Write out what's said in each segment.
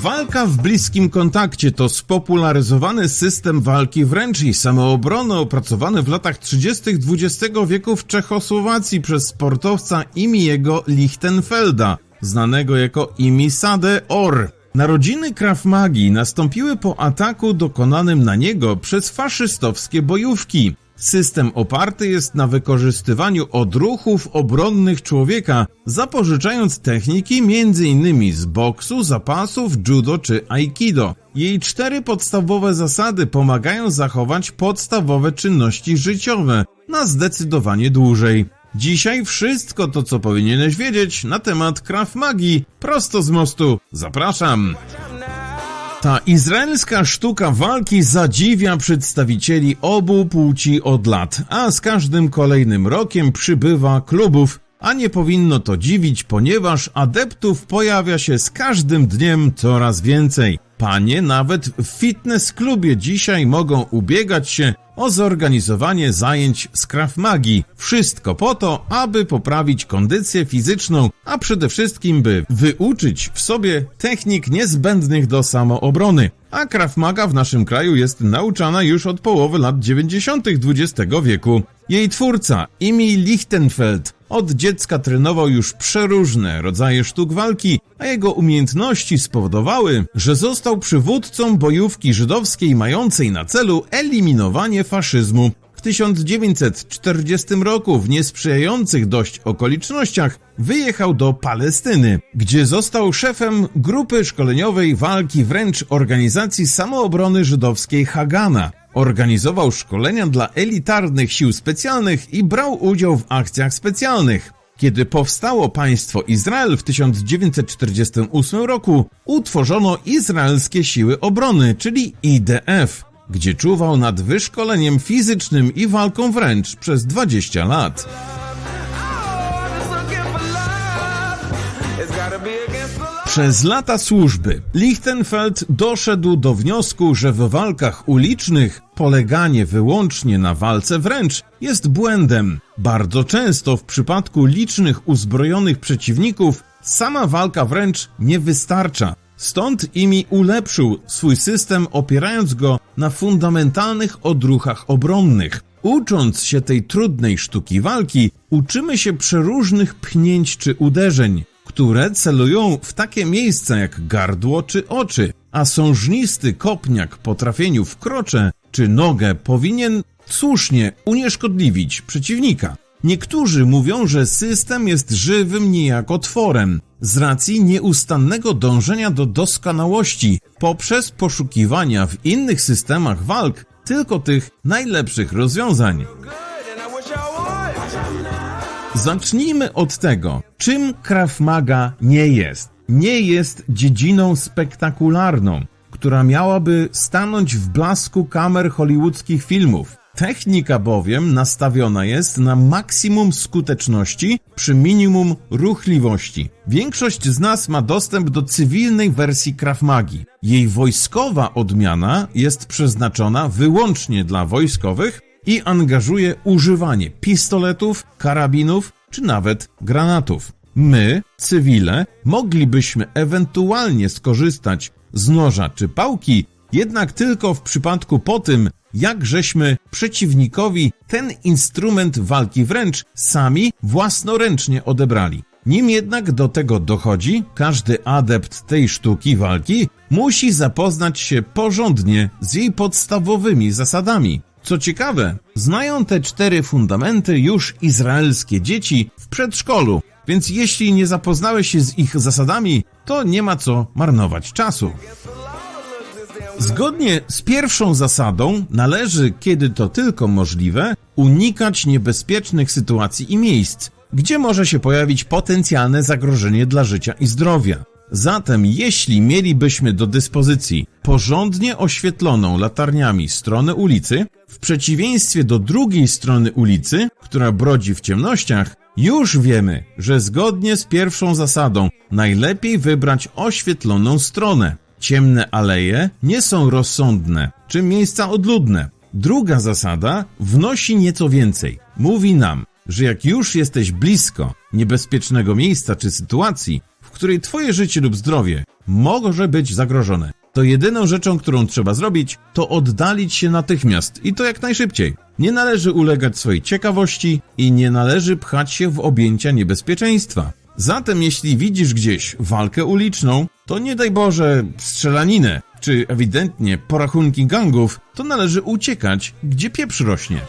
Walka w bliskim kontakcie to spopularyzowany system walki wręcz i samoobrony opracowany w latach 30. XX wieku w Czechosłowacji przez sportowca Imiego Lichtenfelda, znanego jako Imi Sade Or. Narodziny Krav Magi nastąpiły po ataku dokonanym na niego przez faszystowskie bojówki. System oparty jest na wykorzystywaniu odruchów obronnych człowieka, zapożyczając techniki m.in. z boksu, zapasów, judo czy aikido. Jej 4 podstawowe zasady pomagają zachować podstawowe czynności życiowe na zdecydowanie dłużej. Dzisiaj wszystko to, co powinieneś wiedzieć na temat Krav Magi, prosto z mostu. Zapraszam! Ta izraelska sztuka walki zadziwia przedstawicieli obu płci od lat, a z każdym kolejnym rokiem przybywa klubów, a nie powinno to dziwić, ponieważ adeptów pojawia się z każdym dniem coraz więcej. Panie nawet w fitness klubie dzisiaj mogą ubiegać się o zorganizowanie zajęć z Krav Magi. Wszystko po to, aby poprawić kondycję fizyczną, a przede wszystkim by wyuczyć w sobie technik niezbędnych do samoobrony. A Krav Maga w naszym kraju jest nauczana już od połowy lat 90. XX wieku. Jej twórca, Imi Lichtenfeld, od dziecka trenował już przeróżne rodzaje sztuk walki, a jego umiejętności spowodowały, że został przywódcą bojówki żydowskiej mającej na celu eliminowanie faszyzmu. W 1940 roku w niesprzyjających dość okolicznościach wyjechał do Palestyny, gdzie został szefem grupy szkoleniowej walki wręcz organizacji samoobrony żydowskiej Hagana. Organizował szkolenia dla elitarnych sił specjalnych i brał udział w akcjach specjalnych. Kiedy powstało państwo Izrael w 1948 roku, utworzono Izraelskie Siły Obrony, czyli IDF, gdzie czuwał nad wyszkoleniem fizycznym i walką wręcz przez 20 lat. Przez lata służby Lichtenfeld doszedł do wniosku, że w walkach ulicznych poleganie wyłącznie na walce wręcz jest błędem. Bardzo często w przypadku licznych uzbrojonych przeciwników sama walka wręcz nie wystarcza. Stąd Imi ulepszył swój system, opierając go na fundamentalnych odruchach obronnych. Ucząc się tej trudnej sztuki walki, uczymy się przeróżnych pchnięć czy uderzeń, które celują w takie miejsca jak gardło czy oczy, a sążnisty kopniak po trafieniu w krocze czy nogę powinien słusznie unieszkodliwić przeciwnika. Niektórzy mówią, że system jest żywym niejako tworem, z racji nieustannego dążenia do doskonałości poprzez poszukiwania w innych systemach walk tylko tych najlepszych rozwiązań. Zacznijmy od tego, czym Krav Maga nie jest. Nie jest dziedziną spektakularną, która miałaby stanąć w blasku kamer hollywoodzkich filmów. Technika bowiem nastawiona jest na maksimum skuteczności przy minimum ruchliwości. Większość z nas ma dostęp do cywilnej wersji Krav Magi. Jej wojskowa odmiana jest przeznaczona wyłącznie dla wojskowych i angażuje używanie pistoletów, karabinów czy nawet granatów. My, cywile, moglibyśmy ewentualnie skorzystać z noża czy pałki, jednak tylko w przypadku po tym, jak żeśmy przeciwnikowi ten instrument walki wręcz sami własnoręcznie odebrali. Nim jednak do tego dochodzi, każdy adept tej sztuki walki musi zapoznać się porządnie z jej podstawowymi zasadami. Co ciekawe, znają te 4 fundamenty już izraelskie dzieci w przedszkolu, więc jeśli nie zapoznałeś się z ich zasadami, to nie ma co marnować czasu. Zgodnie z pierwszą zasadą należy, kiedy to tylko możliwe, unikać niebezpiecznych sytuacji i miejsc, gdzie może się pojawić potencjalne zagrożenie dla życia i zdrowia. Zatem jeśli mielibyśmy do dyspozycji porządnie oświetloną latarniami stronę ulicy, w przeciwieństwie do drugiej strony ulicy, która brodzi w ciemnościach, już wiemy, że zgodnie z pierwszą zasadą najlepiej wybrać oświetloną stronę. Ciemne aleje nie są rozsądne, czy miejsca odludne. Druga zasada wnosi nieco więcej. Mówi nam, że jak już jesteś blisko niebezpiecznego miejsca czy sytuacji, w której twoje życie lub zdrowie może być zagrożone, to jedyną rzeczą, którą trzeba zrobić, to oddalić się natychmiast i to jak najszybciej. Nie należy ulegać swojej ciekawości i nie należy pchać się w objęcia niebezpieczeństwa. Zatem jeśli widzisz gdzieś walkę uliczną, to nie daj Boże strzelaninę, czy ewidentnie porachunki gangów, to należy uciekać, gdzie pieprz rośnie.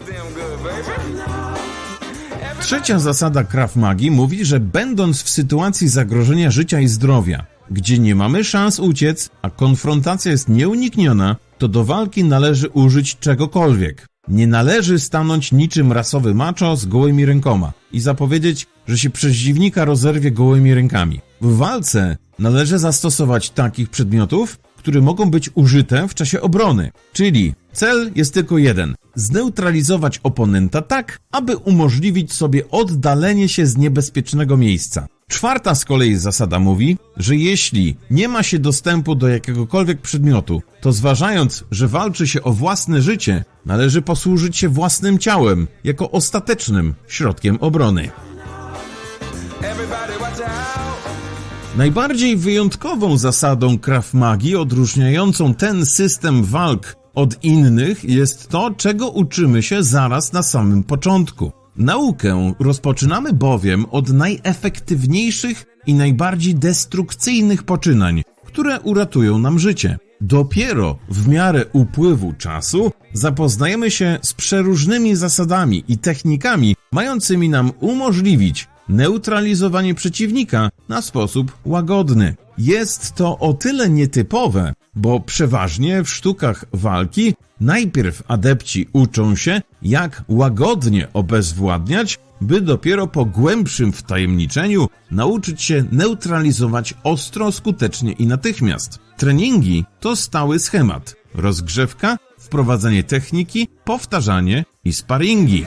Trzecia zasada Krav Magi mówi, że będąc w sytuacji zagrożenia życia i zdrowia, gdzie nie mamy szans uciec, a konfrontacja jest nieunikniona, to do walki należy użyć czegokolwiek. Nie należy stanąć niczym rasowy macho z gołymi rękoma i zapowiedzieć, że się przeciwnika rozerwie gołymi rękami. W walce należy zastosować takich przedmiotów, które mogą być użyte w czasie obrony. Czyli cel jest tylko jeden. Zneutralizować oponenta tak, aby umożliwić sobie oddalenie się z niebezpiecznego miejsca. Czwarta z kolei zasada mówi, że jeśli nie ma się dostępu do jakiegokolwiek przedmiotu, to zważając, że walczy się o własne życie, należy posłużyć się własnym ciałem jako ostatecznym środkiem obrony. Najbardziej wyjątkową zasadą Krav Magi odróżniającą ten system walk od innych jest to, czego uczymy się zaraz na samym początku. Naukę rozpoczynamy bowiem od najefektywniejszych i najbardziej destrukcyjnych poczynań, które uratują nam życie. Dopiero w miarę upływu czasu zapoznajemy się z przeróżnymi zasadami i technikami mającymi nam umożliwić neutralizowanie przeciwnika na sposób łagodny. Jest to o tyle nietypowe, bo przeważnie w sztukach walki najpierw adepci uczą się, jak łagodnie obezwładniać, by dopiero po głębszym wtajemniczeniu nauczyć się neutralizować ostro, skutecznie i natychmiast. Treningi to stały schemat. Rozgrzewka, wprowadzanie techniki, powtarzanie i sparingi.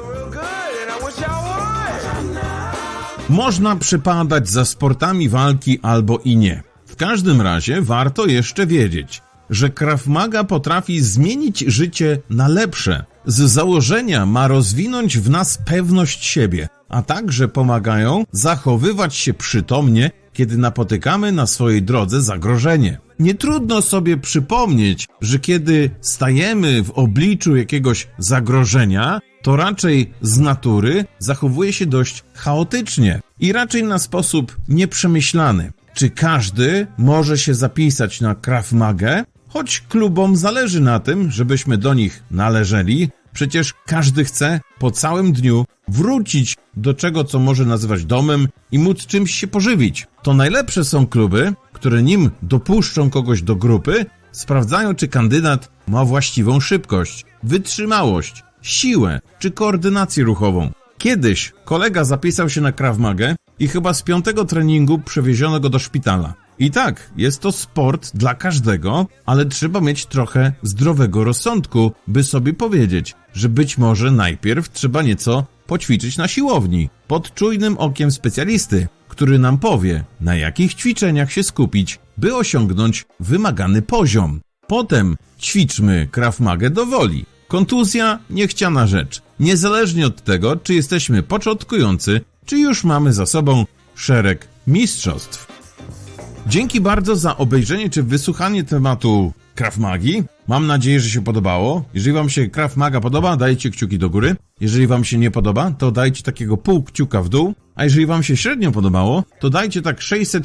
Można przypadać za sportami walki albo i nie. W każdym razie warto jeszcze wiedzieć, że Krav Maga potrafi zmienić życie na lepsze. Z założenia ma rozwinąć w nas pewność siebie, a także pomagają zachowywać się przytomnie, kiedy napotykamy na swojej drodze zagrożenie. Nie trudno sobie przypomnieć, że kiedy stajemy w obliczu jakiegoś zagrożenia, to raczej z natury zachowuje się dość chaotycznie i raczej na sposób nieprzemyślany. Czy każdy może się zapisać na Krav Magę? Choć klubom zależy na tym, żebyśmy do nich należeli, przecież każdy chce po całym dniu wrócić do czego, co może nazywać domem i móc czymś się pożywić. To najlepsze są kluby, które nim dopuszczą kogoś do grupy, sprawdzają, czy kandydat ma właściwą szybkość, wytrzymałość, siłę czy koordynację ruchową. Kiedyś kolega zapisał się na Krav Magę i chyba z 5. treningu przewieziono go do szpitala. I tak, jest to sport dla każdego, ale trzeba mieć trochę zdrowego rozsądku, by sobie powiedzieć, że być może najpierw trzeba nieco poćwiczyć na siłowni, pod czujnym okiem specjalisty, który nam powie, na jakich ćwiczeniach się skupić, by osiągnąć wymagany poziom. Potem ćwiczmy Krav Magę do woli. Kontuzja niechciana rzecz, niezależnie od tego, czy jesteśmy początkujący, czy już mamy za sobą szereg mistrzostw. Dzięki bardzo za obejrzenie czy wysłuchanie tematu Krav Magi. Mam nadzieję, że się podobało. Jeżeli wam się Krav Maga podoba, dajcie kciuki do góry. Jeżeli wam się nie podoba, to dajcie takiego pół kciuka w dół. A jeżeli wam się średnio podobało, to dajcie tak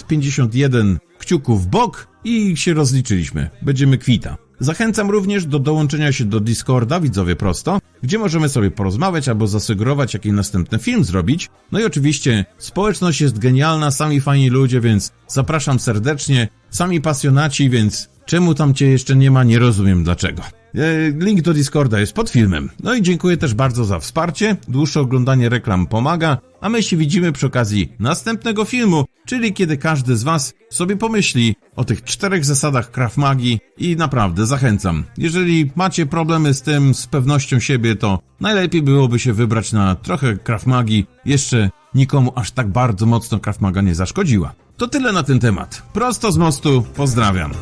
651 kciuków w bok i się rozliczyliśmy. Będziemy kwita. Zachęcam również do dołączenia się do Discorda, widzowie prosto, gdzie możemy sobie porozmawiać albo zasugerować, jaki następny film zrobić. No i oczywiście społeczność jest genialna, sami fajni ludzie, więc zapraszam serdecznie, sami pasjonaci, więc czemu tam cię jeszcze nie ma, nie rozumiem dlaczego. Link do Discorda jest pod filmem. No i dziękuję też bardzo za wsparcie, dłuższe oglądanie reklam pomaga, a my się widzimy przy okazji następnego filmu, czyli kiedy każdy z was sobie pomyśli o tych 4 zasadach Krav Magi i naprawdę zachęcam. Jeżeli macie problemy z tym, z pewnością siebie, to najlepiej byłoby się wybrać na trochę Krav Magi, jeszcze nikomu aż tak bardzo mocno Krav Maga nie zaszkodziła. To tyle na ten temat. Prosto z mostu, pozdrawiam.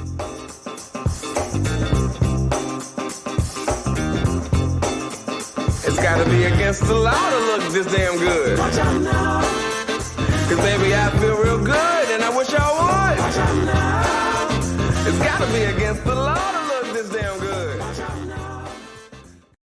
It's gotta be again. against the law to look this damn good. Cause baby, I feel real good and I wish I would. It's gotta be against the law.